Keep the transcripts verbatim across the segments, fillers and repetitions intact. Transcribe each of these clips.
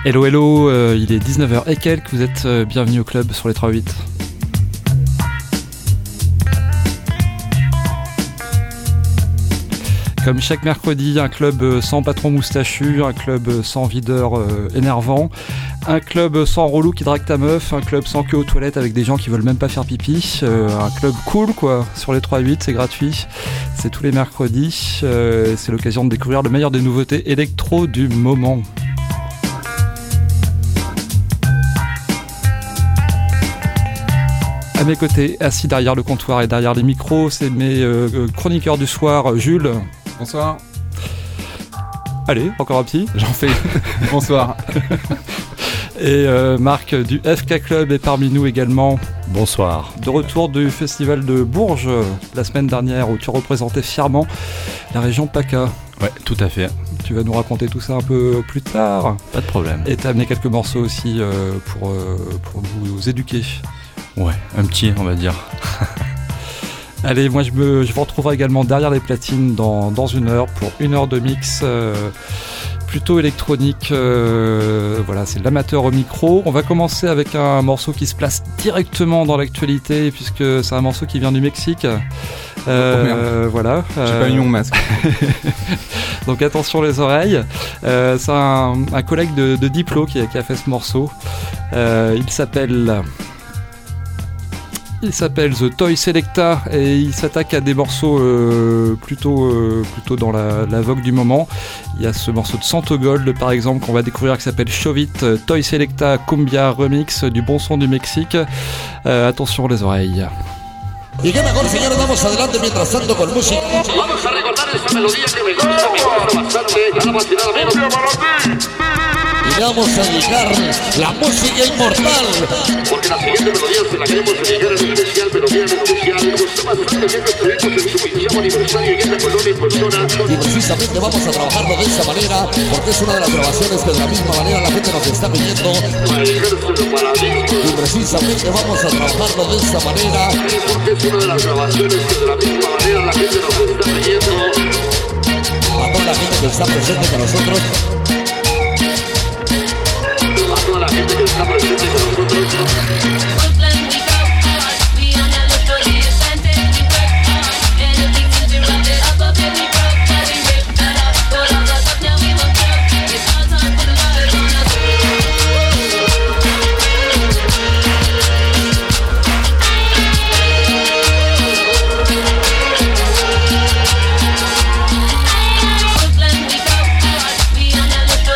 Hello hello, euh, il est dix-neuf heures et quelques, vous êtes euh, bienvenus au club sur les trois huit. Comme chaque mercredi, un club sans patron moustachu, un club sans videur euh, énervant, un club sans relou qui drague ta meuf, un club sans queue aux toilettes avec des gens qui veulent même pas faire pipi, euh, un club cool quoi, sur les trois huit, c'est gratuit, c'est tous les mercredis, euh, c'est l'occasion de découvrir le meilleur des nouveautés électro du moment. À mes côtés, assis derrière le comptoir et derrière les micros, c'est mes euh, chroniqueurs du soir, Jules. Bonsoir. Allez, encore un petit. J'en fais. Bonsoir. Et euh, Marc du F K Club est parmi nous également. Bonsoir. De retour du festival de Bourges la semaine dernière où tu représentais fièrement la région PACA. Ouais, tout à fait. Tu vas nous raconter tout ça un peu plus tard. Pas de problème. Et t'as amené quelques morceaux aussi euh, pour, euh, pour vous éduquer. Ouais, un petit, on va dire. Allez, moi je, me, je vous retrouverai également derrière les platines dans, dans une heure pour une heure de mix euh, plutôt électronique. Euh, voilà, c'est l'amateur au micro. On va commencer avec un morceau qui se place directement dans l'actualité puisque c'est un morceau qui vient du Mexique. Euh, oh voilà. J'ai euh... pas mis mon masque. Donc attention les oreilles. Euh, c'est un, un collègue de, de Diplo qui a, qui a fait ce morceau. Euh, il s'appelle... Il s'appelle The Toy Selecta et il s'attaque à des morceaux euh, plutôt, euh, plutôt dans la, la vogue du moment. Il y a ce morceau de Santo Gold par exemple qu'on va découvrir qui s'appelle Show It, Toy Selecta Cumbia Remix du bon son du Mexique. Euh, attention les oreilles. Y qué mejor, señores, vamos adelante mientras tanto con música. Vamos a recordar esa melodía que me gusta, me gusta bastante, nada más y nada menos. Y vamos a dedicar la música inmortal. Porque la siguiente melodía se la queremos dedicar en especial, pero bien especial. Me gusta bastante que estuvimos en su quinceavo aniversario y en la colonia en persona. Y precisamente vamos a trabajarlo de esa manera, porque es una de las grabaciones que de la misma manera la gente nos está pidiendo. Y precisamente vamos a trabajarlo de esa manera. Porque es una de las grabaciones que de la misma manera la gente nos está pidiendo. A toda la gente que está presente con nosotros. A toda la gente que está presente con nosotros. Brooklyn, we go hard. We on that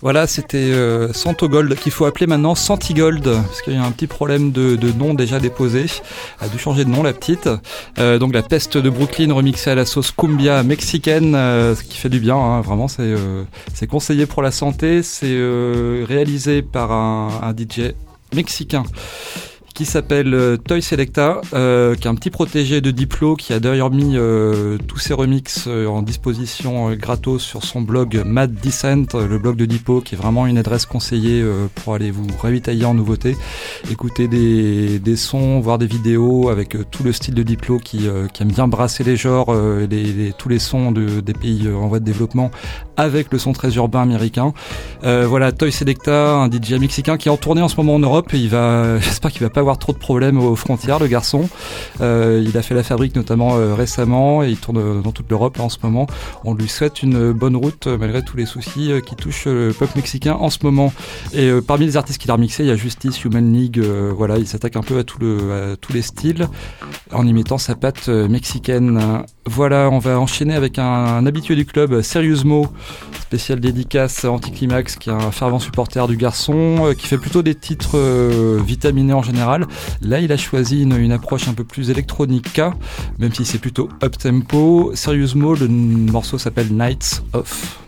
Voilà, c'était euh, Santogold, qu'il faut appeler maintenant Santigold, parce qu'il y a un petit problème de, de nom déjà déposé. Elle a dû changer de nom, la petite. Euh, donc la peste de Brooklyn remixée à la sauce cumbia mexicaine, euh, ce qui fait du bien, hein, vraiment, c'est, euh, c'est conseillé pour la santé. C'est euh, réalisé par un, un D J mexicain qui s'appelle euh, Toy Selecta, euh, qui est un petit protégé de Diplo, qui a d'ailleurs mis euh, tous ses remixes euh, en disposition euh, gratos sur son blog Mad Descent, euh, le blog de Diplo, qui est vraiment une adresse conseillée euh, pour aller vous ravitailler en nouveautés, écouter des, des sons, voir des vidéos avec euh, tout le style de Diplo qui, euh, qui aime bien brasser les genres, euh, les, les, tous les sons de, des pays euh, en voie de développement avec le son très urbain américain. Euh, voilà, Toy Selecta, un D J mexicain qui est en tournée en ce moment en Europe. Il va, j'espère qu'il va pas avoir trop de problèmes aux frontières, le garçon. Euh, il a fait la fabrique notamment euh, récemment et il tourne dans toute l'Europe là, en ce moment. On lui souhaite une bonne route euh, malgré tous les soucis euh, qui touchent euh, le peuple mexicain en ce moment. Et euh, parmi les artistes qu'il a remixés, il y a Justice, Human League. Euh, voilà, il s'attaque un peu à, tout le, à tous les styles en y mettant sa patte euh, mexicaine. Voilà, on va enchaîner avec un, un habitué du club, Serious Mo, spécial dédicace Anticlimax, qui est un fervent supporter du garçon, euh, qui fait plutôt des titres euh, vitaminés en général. Là, il a choisi une, une approche un peu plus électronica, même si c'est plutôt up-tempo. Serious Mo, le morceau s'appelle Nights Off.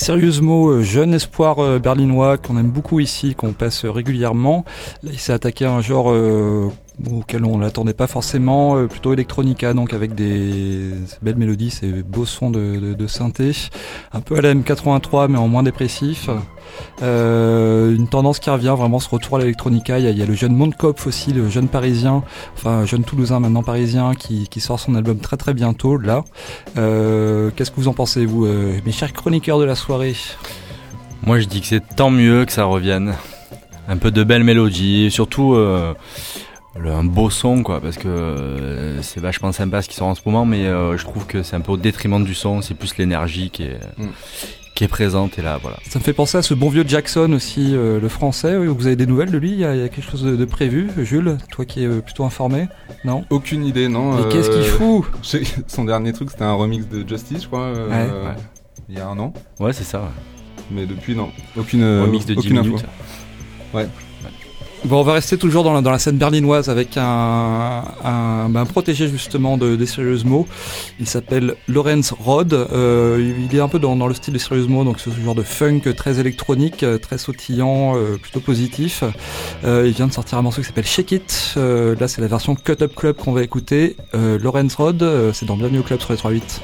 Serious Mo, jeune espoir euh, berlinois qu'on aime beaucoup ici, qu'on passe régulièrement. Là, il s'est attaqué à un genre euh, auquel on l'attendait pas forcément, euh, plutôt electronica, donc avec des belles mélodies, ces beaux sons de, de, de synthé, un peu à la M quatre-vingt-trois mais en moins dépressif. Euh, une tendance qui revient, vraiment ce retour à l'électronica. Il y a, il y a le jeune Mondkopf aussi, le jeune parisien, enfin jeune toulousain maintenant parisien, qui, qui sort son album très très bientôt là. Euh, qu'est-ce que vous en pensez, vous, euh, mes chers chroniqueurs de la soirée? Moi je dis que c'est tant mieux que ça revienne. Un peu de belles mélodies, surtout euh, le, un beau son quoi, parce que euh, c'est vachement sympa ce qui sort en ce moment, mais euh, je trouve que c'est un peu au détriment du son, c'est plus l'énergie qui est... Mm. qui est présente et là voilà. Ça me fait penser à ce bon vieux Jackson aussi, euh, le français. Oui, vous avez des nouvelles de lui? Il y a, il y a quelque chose de, de prévu, Jules, toi qui es euh, plutôt informé? Non? Aucune idée, non. Mais euh, qu'est-ce qu'il fout? Son dernier truc, c'était un remix de Justice, je crois, euh, ouais. Euh, il y a un an. Ouais, c'est ça. Ouais. Mais depuis, non. Aucune, euh, remix de aucune dix minutes. info. Ouais. Bon, on va rester toujours dans la, dans la scène berlinoise avec un, un, ben, un protégé justement de, des Serious Mo. Il s'appelle Lorenz Rod. Euh, il est un peu dans, dans le style des Serious Mo, donc ce genre de funk très électronique, très sautillant, euh, plutôt positif. Euh, il vient de sortir un morceau qui s'appelle Shake It. Euh, là, c'est la version Cut Up Club qu'on va écouter. Euh, Lorenz Rod, euh, c'est dans Bienvenue au Club sur les trois huit.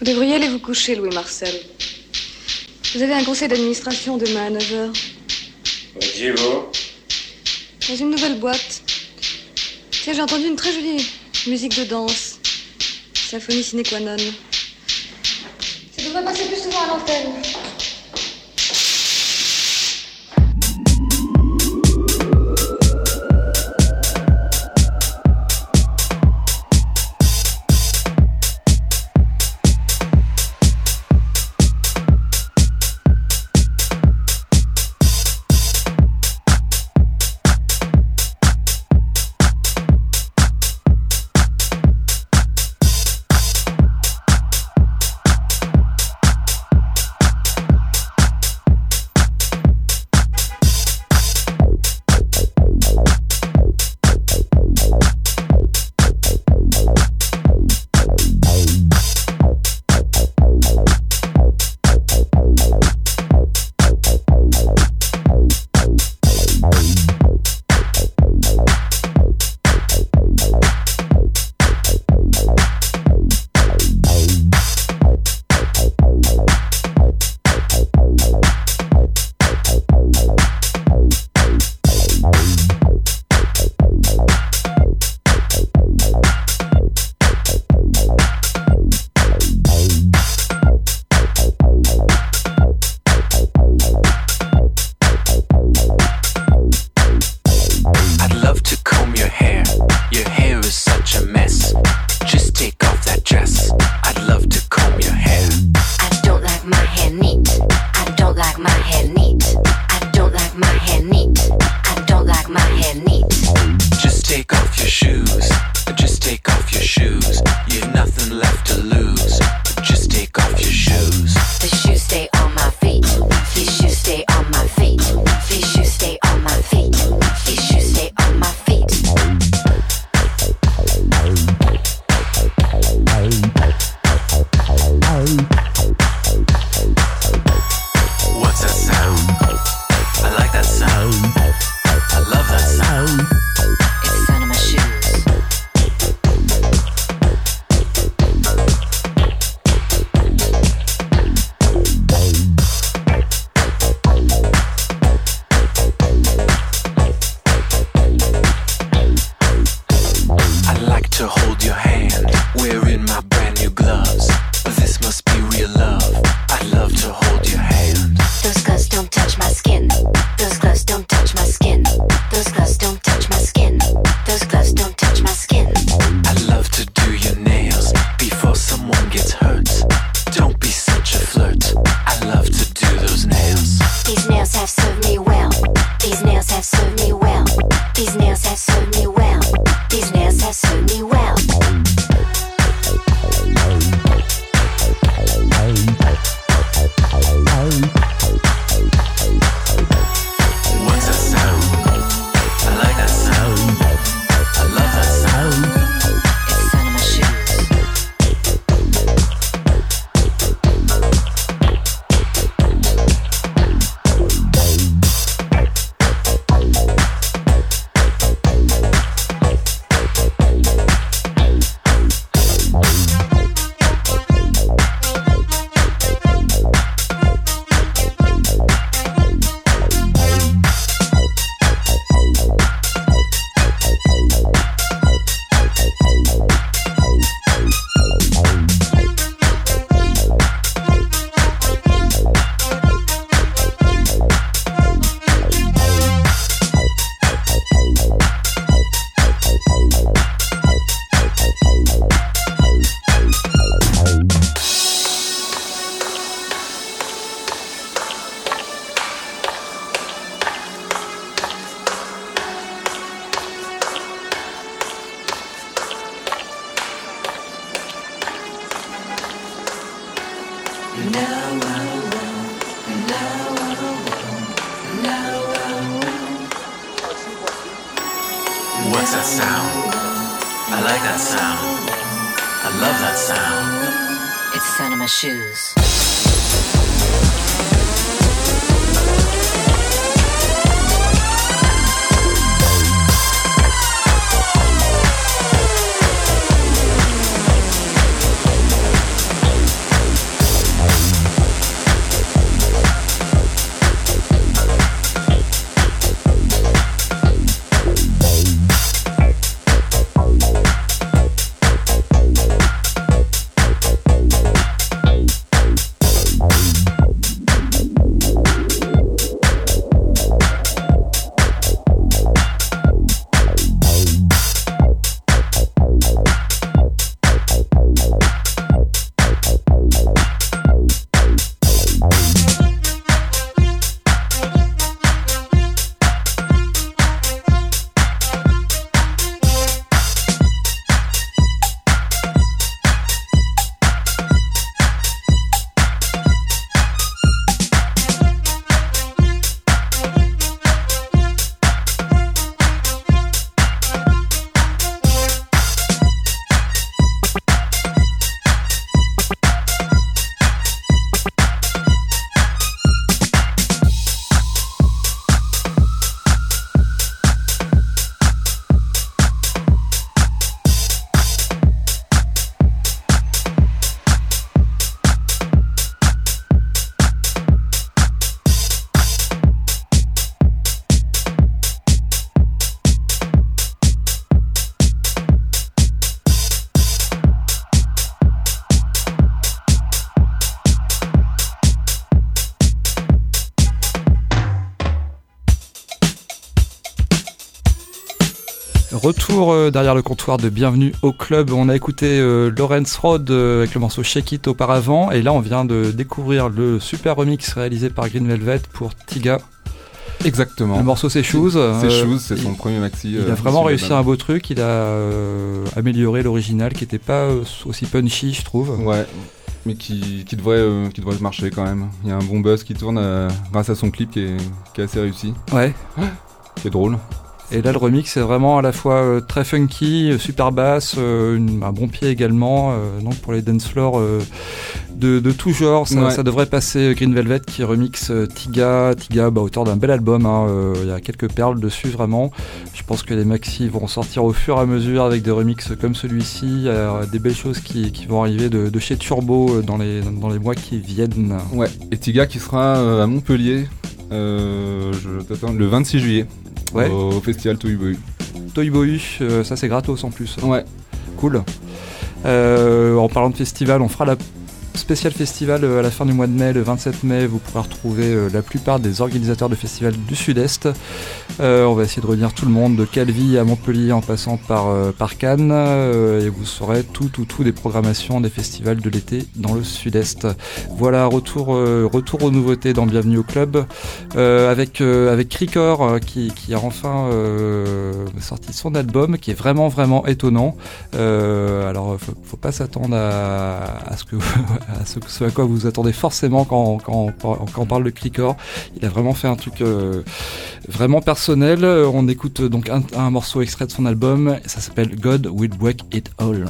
devriez aller vous coucher, Louis Marcel. Vous avez un conseil d'administration demain à neuf heures. Où étiez-vous ? Dans une nouvelle boîte. Tiens, j'ai entendu une très jolie musique de danse. Symphonie sine qua non. Ça devrait passer plus souvent à l'antenne. What's that sound? I like that sound. I love that sound. It's the sound of my shoes. retour euh, derrière le comptoir de Bienvenue au Club. On a écouté euh, Lawrence Rhodes euh, avec le morceau Shake It auparavant, et là on vient de découvrir le super remix réalisé par Green Velvet pour Tiga. Exactement. Le morceau C'est Shoes. C'est euh, Shoes, c'est son il, premier maxi. Il euh, a vraiment réussi album. un beau truc. Il a euh, amélioré l'original qui n'était pas euh, aussi punchy, je trouve. Ouais. Mais qui, qui, devrait, euh, qui devrait marcher quand même. Il y a un bon buzz qui tourne euh, grâce à son clip qui est, qui est assez réussi. Ouais. Qui est drôle. Et là, le remix est vraiment à la fois euh, très funky, euh, super basse, euh, une, un bon pied également. Euh, donc pour les dance floors euh, de, de tout genre, ça, ouais. ça devrait passer. Green Velvet qui remixe euh, Tiga, Tiga, bah, auteur d'un bel album. Hein, euh, il y a quelques perles dessus vraiment. Je pense que les maxi vont sortir au fur et à mesure avec des remixes comme celui-ci. Il y a des belles choses qui, qui vont arriver de, de chez Turbo dans les, dans les mois qui viennent. Ouais. Et Tiga qui sera euh, à Montpellier euh, je t'attends, le vingt-six juillet. Ouais. Au festival Toy Boy. Toy Boy, euh, ça c'est gratos en plus. Ouais. Cool. Euh, en parlant de festival, on fera la spécial festival à la fin du mois de mai, le vingt-sept mai. Vous pourrez retrouver euh, la plupart des organisateurs de festivals du Sud-Est. Euh, on va essayer de réunir tout le monde, de Calvi à Montpellier en passant par, euh, par Cannes, euh, et vous saurez tout, tout, tout des programmations des festivals de l'été dans le Sud-Est. Voilà, retour, euh, retour aux nouveautés dans Bienvenue au Club, euh, avec, euh, avec Cricor euh, qui, qui a enfin euh, sorti son album, qui est vraiment, vraiment étonnant. Euh, alors, faut, faut pas s'attendre à, à ce que à ce, ce à quoi vous attendez forcément quand, quand, quand on parle de Cricor. Il a vraiment fait un truc euh, vraiment personnel. On écoute donc un, un morceau extrait de son album, ça s'appelle God Will Break It All.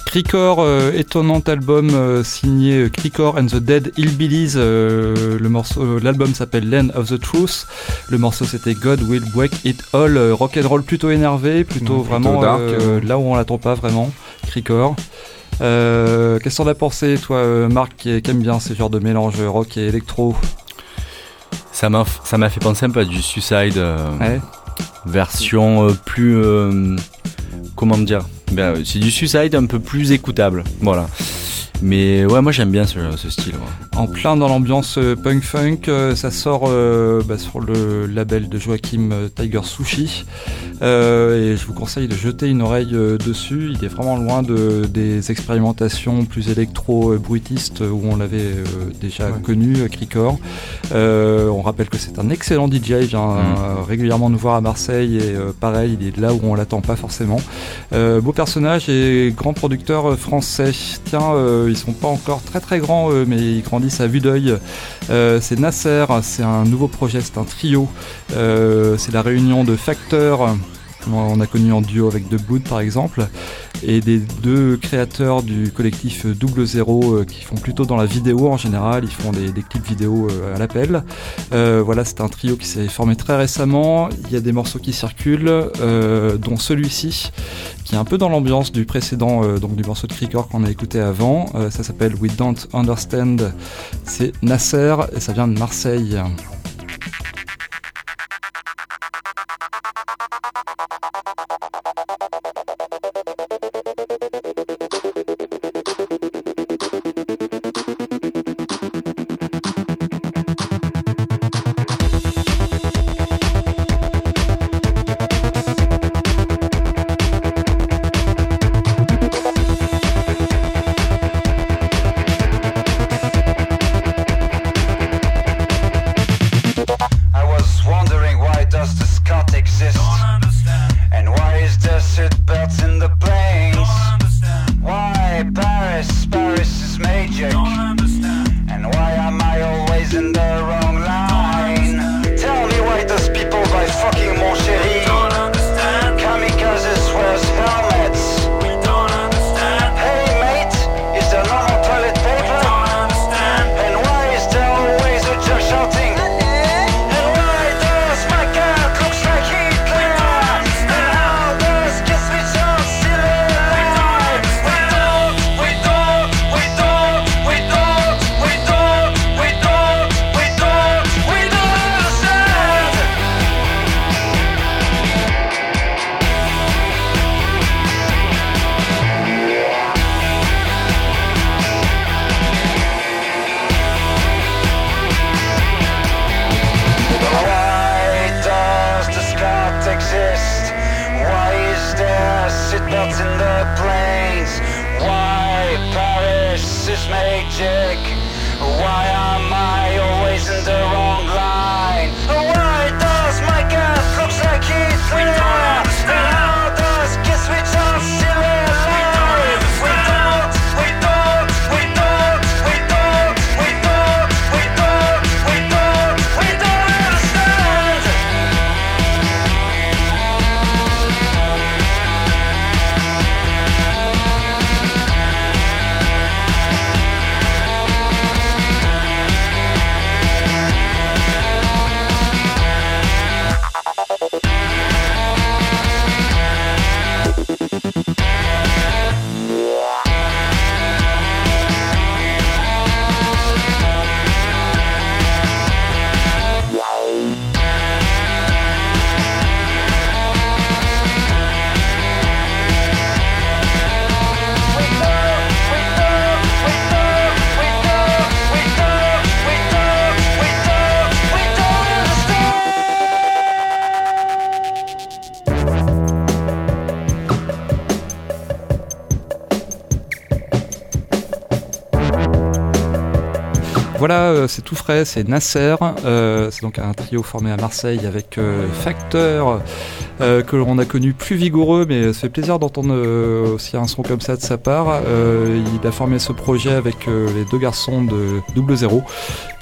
Cricor, euh, étonnant album euh, signé Cricor and the Dead Hillbillies. Euh, le morceau, euh, l'album s'appelle Land of the Truth. Le morceau c'était God Will Break It All. Euh, rock'n'roll plutôt énervé, plutôt mmh, vraiment plutôt dark, euh, euh... là où on l'attend pas vraiment. Cricor. Euh, qu'est-ce que t'en as pensé, toi, euh, Marc, qui, qui aime bien ces genres de mélange rock et électro? Ça m'a, ça m'a fait penser un peu à du Suicide, euh, ouais. version euh, plus, euh, comment dire, ben, c'est du Suicide un peu plus écoutable, voilà. Mais ouais, moi j'aime bien ce, ce style. Ouais. En plein dans l'ambiance euh, punk funk, euh, ça sort euh, bah, sur le label de Joachim euh, Tiger Sushi. Euh, et je vous conseille de jeter une oreille euh, dessus. Il est vraiment loin de, des expérimentations plus électro-bruitistes où on l'avait euh, déjà ouais. connu, euh, Cricor. Euh, on rappelle que c'est un excellent D J. Il vient mmh. euh, régulièrement nous voir à Marseille et euh, pareil, il est là où on l'attend pas forcément. Euh, beau personnage et grand producteur euh, français. Tiens, euh, ils sont pas encore très très grands eux, mais ils grandissent à vue d'œil. Euh, c'est Nasser, c'est un nouveau projet, c'est un trio. Euh, c'est la réunion de Facteur, on a connu en duo avec The Blood par exemple, et des deux créateurs du collectif Double Zéro euh, qui font plutôt dans la vidéo en général, ils font des, des clips vidéo euh, à l'appel. Euh, voilà, c'est un trio qui s'est formé très récemment, il y a des morceaux qui circulent, euh, dont celui-ci, qui est un peu dans l'ambiance du précédent, euh, donc du morceau de Cricor qu'on a écouté avant. Euh, ça s'appelle We Don't Understand, c'est Nasser et ça vient de Marseille. Voilà, c'est tout frais, c'est Nasser, euh, c'est donc un trio formé à Marseille avec euh, Facteur, euh, que l'on a connu plus vigoureux, mais ça fait plaisir d'entendre euh, aussi un son comme ça de sa part. Euh, il a formé ce projet avec euh, les deux garçons de Double Zéro,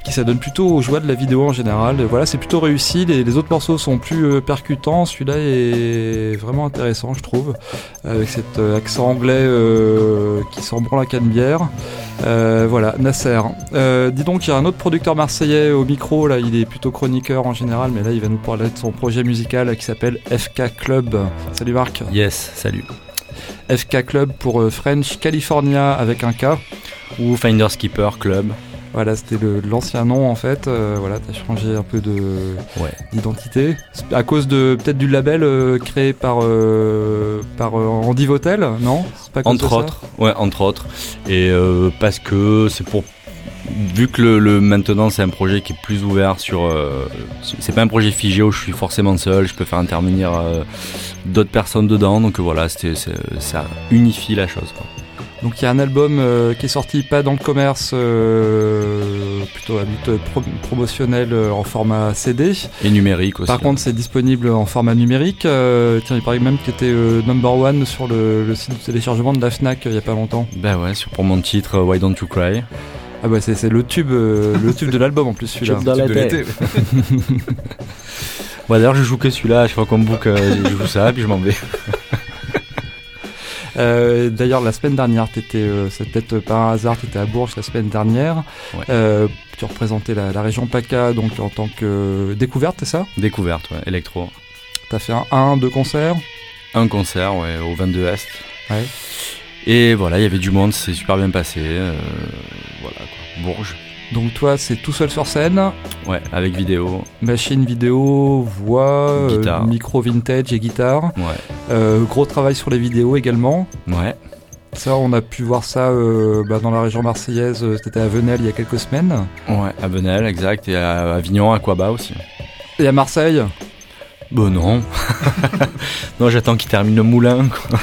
qui s'adonne plutôt aux joies de la vidéo en général. Voilà, c'est plutôt réussi. Les, les autres morceaux sont plus euh, percutants. Celui-là est vraiment intéressant, je trouve, avec cet euh, accent anglais euh, qui sent bon la canebière. Euh, voilà, Nasser. Euh, dis donc, il y a un autre producteur marseillais au micro. Là, il est plutôt chroniqueur en général, mais là, il va nous parler de son projet musical qui s'appelle F K Club. Salut Marc. Yes, salut. F K Club pour euh, French California avec un K. Ou Finders Keeper Club. Voilà, c'était le, l'ancien nom en fait. Euh, voilà, t'as changé un peu de ouais. d'identité à cause de peut-être du label euh, créé par euh, par euh, Andy Votel, non? C'est pas entre autres, ouais, entre autres. Et euh, parce que c'est pour vu que le, le maintenant c'est un projet qui est plus ouvert sur, euh, c'est pas un projet figé où je suis forcément seul, je peux faire intervenir euh, d'autres personnes dedans. Donc voilà, c'était, c'est, ça unifie la chose, quoi. Donc il y a un album euh, qui est sorti pas dans le commerce, euh, plutôt à but pro- promotionnel euh, en format C D. Et numérique aussi. Par contre c'est disponible en format numérique. Euh, tiens, il paraît même qu'il était euh, number one sur le, le site de téléchargement de la Fnac euh, il y a pas longtemps. Bah ouais, sur, pour mon titre Why Don't You Cry. Ah bah c'est, c'est le tube, euh, le tube de l'album en plus celui-là. Tube dans Tube la de tête. l'été. Bon, d'ailleurs je joue que celui-là, à chaque fois qu'on me book euh, je joue ça puis je m'en vais. Euh, d'ailleurs, la semaine dernière, t'étais, euh, c'est peut-être par un hasard, t'étais à Bourges la semaine dernière. Ouais. Euh, tu représentais la, la région PACA, donc en tant que euh, découverte, c'est ça? Découverte, ouais, électro. T'as fait un, un, deux concerts? Un concert, ouais, au vingt-deux Est. Ouais. Et voilà, il y avait du monde, c'est super bien passé. Euh, voilà, quoi. Bourges. Donc toi, c'est tout seul sur scène? Ouais, avec vidéo. Machine vidéo, voix, Guitare. euh, micro vintage et guitare. Ouais. Euh, gros travail sur les vidéos également. Ouais. Ça, on a pu voir ça euh, bah, dans la région marseillaise. euh, C'était à Venelle il y a quelques semaines. Ouais, à Venelle, exact. Et à Avignon, à Quaba aussi. Et à Marseille? Bon, non. Non, j'attends qu'il termine le moulin, quoi.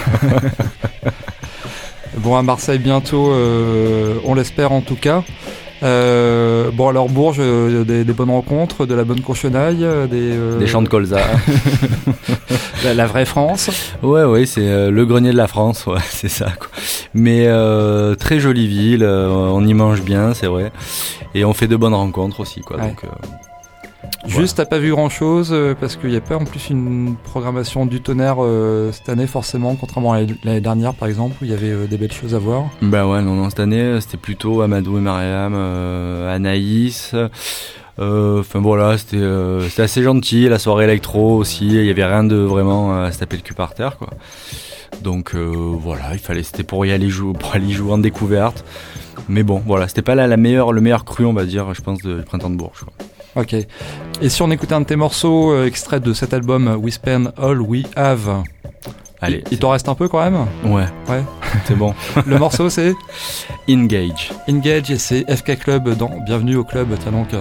Bon, à Marseille bientôt, euh, on l'espère en tout cas. Euh, bon, alors Bourges, euh, des, des bonnes rencontres, de la bonne cochonaille, euh, des, euh, Des champs de colza. la, la vraie France. Ouais, ouais, c'est euh, le grenier de la France, ouais, c'est ça, quoi. Mais euh, très jolie ville, euh, on y mange bien, c'est vrai. Et on fait de bonnes rencontres aussi, quoi. Ouais. Donc, euh, Juste, t'as pas vu grand chose euh, parce qu'il n'y a pas en plus une programmation du tonnerre euh, cette année, forcément, contrairement à l'année dernière par exemple, où il y avait euh, des belles choses à voir. bah ouais, non, non, cette année, c'était plutôt Amadou et Mariam, euh, Anaïs. Enfin euh, voilà, c'était, euh, c'était assez gentil. La soirée électro aussi, il y avait rien de vraiment à se taper le cul par terre, quoi. Donc euh, voilà, il fallait, c'était pour y aller jouer, pour aller jouer en découverte. Mais bon, voilà, c'était pas là la meilleure, le meilleur cru, on va dire, je pense, de, du printemps de Bourges, quoi. Ok. Et si on écoutait un de tes morceaux euh, extraits de cet album We Spend All We Have, Allez, il, il t'en reste un peu quand même? Ouais, Ouais. c'est bon. Le morceau c'est Engage. Engage et c'est F K Club dans Bienvenue au club. Tiens donc.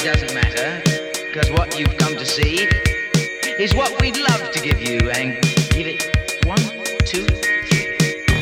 doesn't matter, because what you've come to see is what we'd love to give you, and give it one, two, three.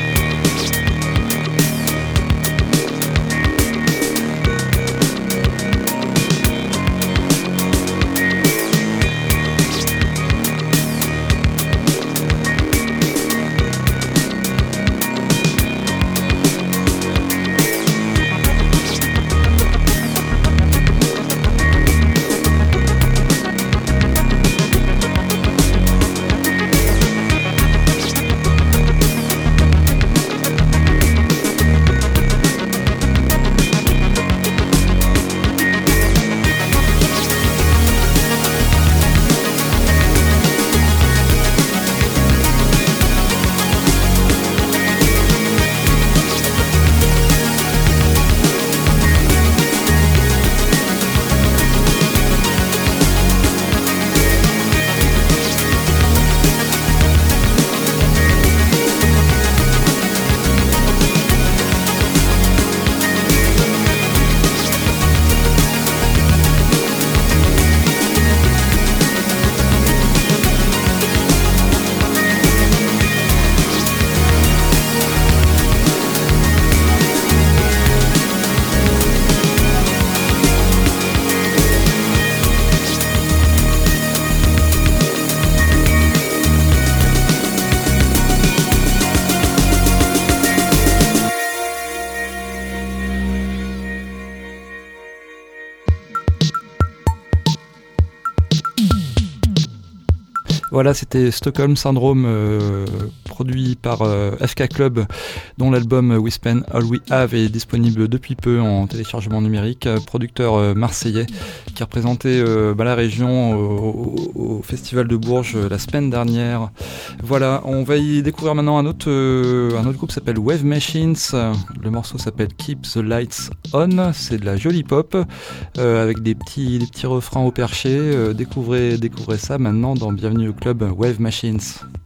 Voilà, c'était Stockholm Syndrome, euh, produit par euh, F K Club, dont l'album We Spend All We Have est disponible depuis peu en téléchargement numérique. Producteur euh, marseillais qui a représenté euh, bah, la région au, au, au Festival de Bourges euh, la semaine dernière. Voilà, on va y découvrir maintenant un autre, euh, un autre groupe qui s'appelle Wave Machines. Le morceau s'appelle Keep the Lights On. C'est de la jolie pop euh, avec des petits, des petits refrains au perché. Euh, découvrez, découvrez ça maintenant dans Bienvenue au club Wave Machines.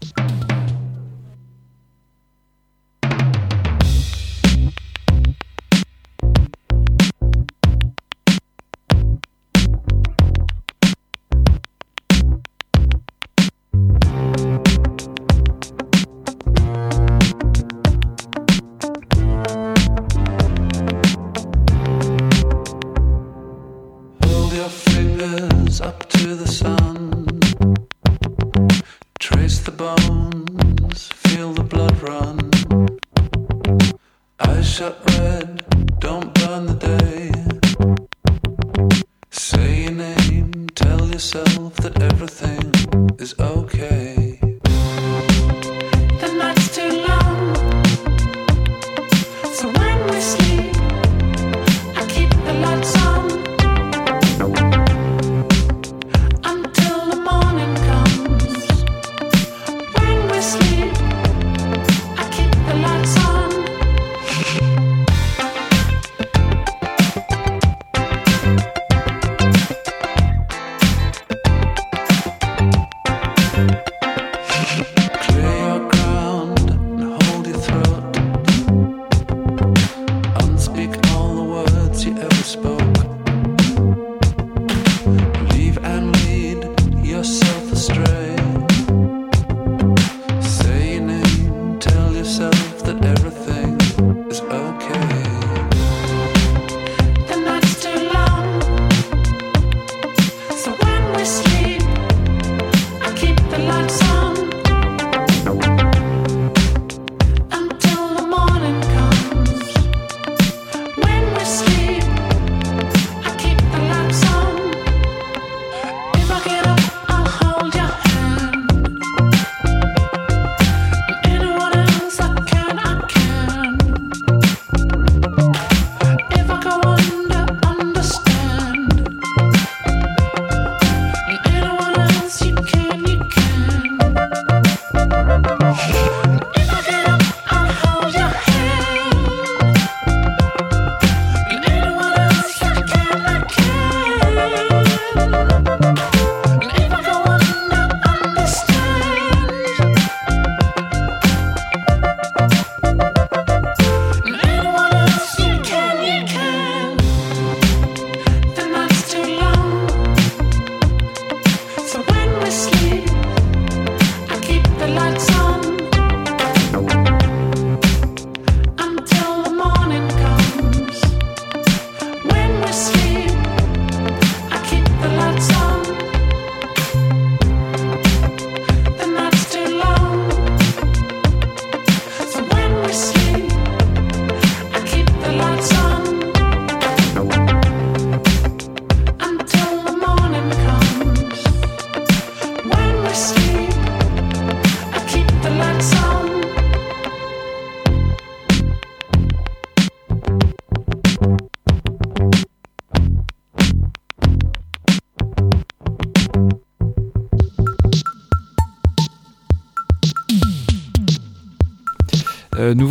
Hold your fingers up to the sun. Trace the bones, feel the blood run. Eyes shut red, don't burn the day. Say your name, tell yourself that everything is okay. The night's too long, so when we sleep, I keep the lights on. Until the morning comes. When we sleep, I keep the lights on.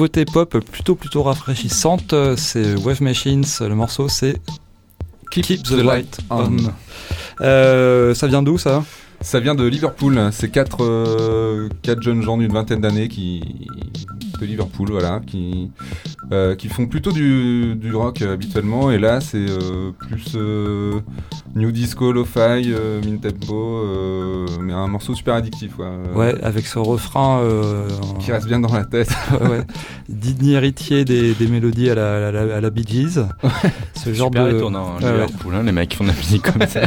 nouveauté pop plutôt plutôt rafraîchissante, c'est Wave Machines, le morceau c'est Keep, Keep the, the Light On. on. Euh, ça vient d'où ça ? Ça vient de Liverpool, c'est quatre, euh, quatre jeunes gens d'une vingtaine d'années qui de Liverpool, voilà, qui euh, qui font plutôt du, du rock euh, habituellement, et là c'est euh, plus euh, new disco, lo-fi, euh, min-tempo, euh, mais un morceau super addictif, quoi. Ouais, avec ce refrain euh, qui reste bien dans la tête. ouais, ouais. Digne héritier des, des mélodies à la, à la, à la Bee Gees. Ce genre super de étonnant, hein, ouais, Liverpool, hein, les mecs qui font de la musique comme ça.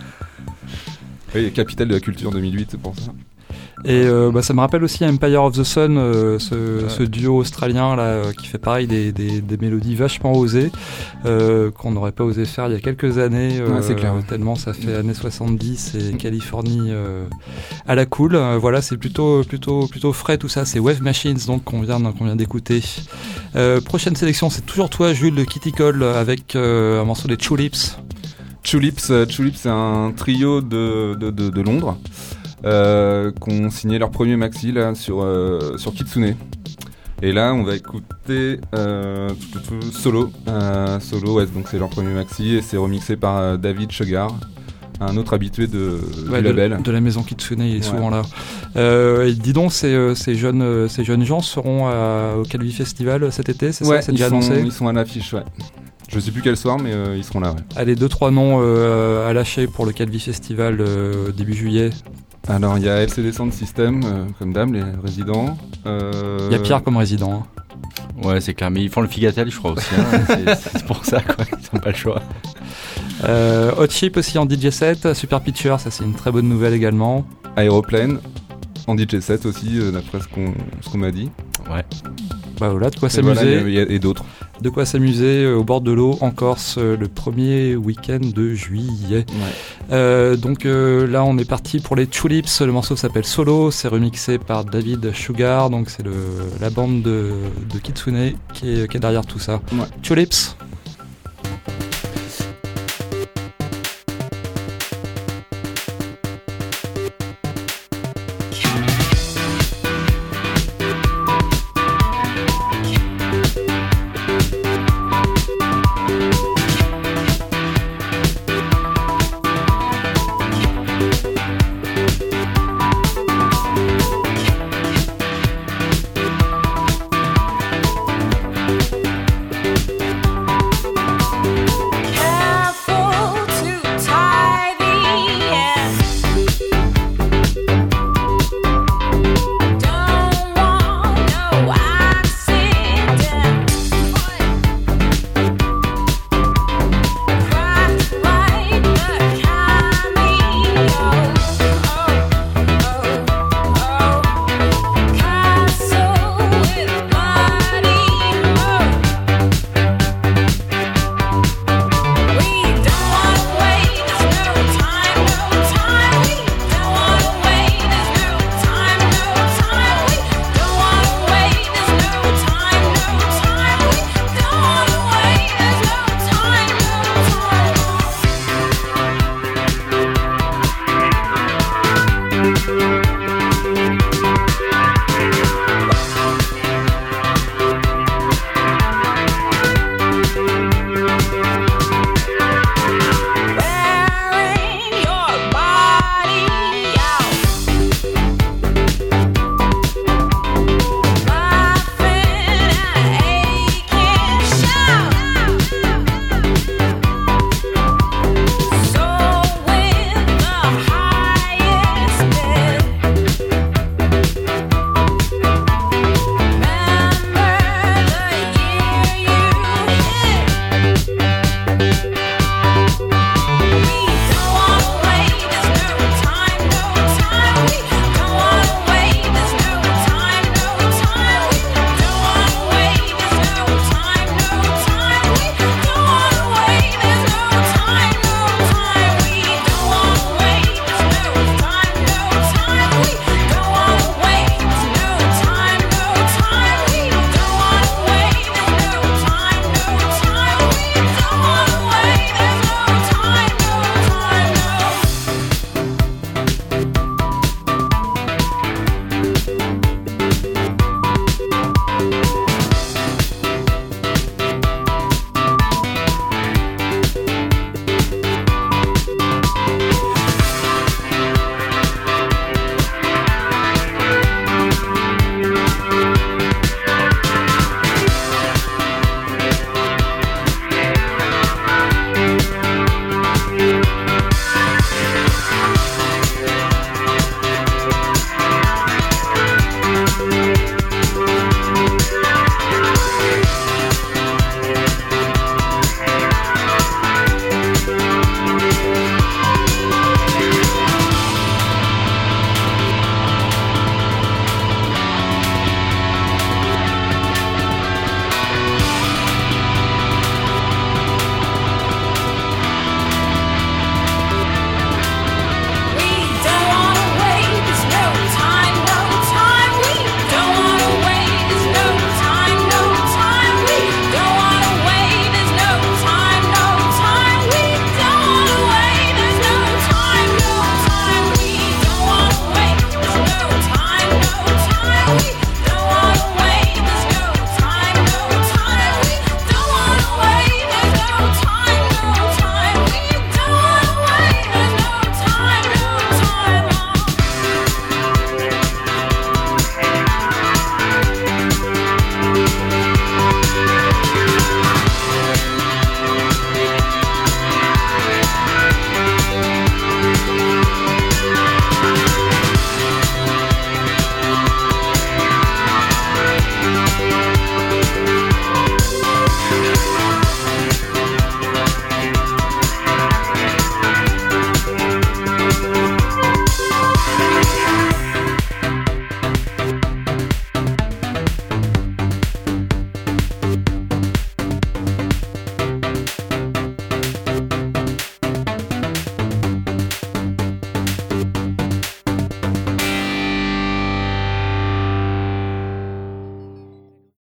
Oui, capitale de la culture deux mille huit, c'est pour ça. Et euh, bah, ça me rappelle aussi Empire of the Sun, euh, ce, ouais. ce duo australien là euh, qui fait pareil des, des, des mélodies vachement osées euh, qu'on n'aurait pas osé faire il y a quelques années. Euh, ouais, c'est clair. Tellement ça fait années soixante-dix et Californie euh, à la cool. Euh, voilà, c'est plutôt plutôt plutôt frais tout ça. C'est Wave Machines donc qu'on vient qu'on vient d'écouter. Euh, prochaine sélection, c'est toujours toi Jules de Kitty Cole avec euh, un morceau des Tulips. Tulips, euh, Tulips, c'est un trio de, de, de, de Londres euh, qui ont signé leur premier maxi là, sur, euh, sur Kitsune. Et là, on va écouter euh, tout, tout, tout, Solo. Euh, Solo, ouais, donc c'est leur premier maxi et c'est remixé par euh, David Sugar, un autre habitué de, ouais, du de, label. De la maison Kitsune, il est ouais. souvent là. Euh, et dis donc, ces, ces, jeunes, ces jeunes gens seront à, au Calvi Festival cet été, c'est ouais, ça? C'est déjà sont, annoncé? Ils sont à l'affiche, ouais. Je sais plus quel soir, mais euh, ils seront là, ouais. Allez, deux, trois noms euh, à lâcher pour le Calvi Festival euh, début juillet. Alors, il y a L C D Sound System, euh, comme d'hab, les résidents. Il euh... y a Pierre comme résident. Hein. Ouais, c'est clair, mais ils font le Figatel, je crois aussi. Hein. c'est, c'est pour ça, quoi. Ils n'ont pas le choix. Euh, Hot Chip aussi en D J set. Super Pitcher, ça c'est une très bonne nouvelle également. Aéroplane, en D J set aussi, euh, d'après ce qu'on, ce qu'on m'a dit. Ouais. Bah voilà, de quoi et s'amuser. Voilà, et d'autres. De quoi s'amuser euh, au bord de l'eau en Corse euh, le premier week-end de juillet. Ouais. Euh, donc euh, là on est parti pour les Tulips, le morceau s'appelle Solo, c'est remixé par David Sugar, donc c'est le, la bande de, de Kitsune qui est, qui est derrière tout ça. Ouais. Tulips.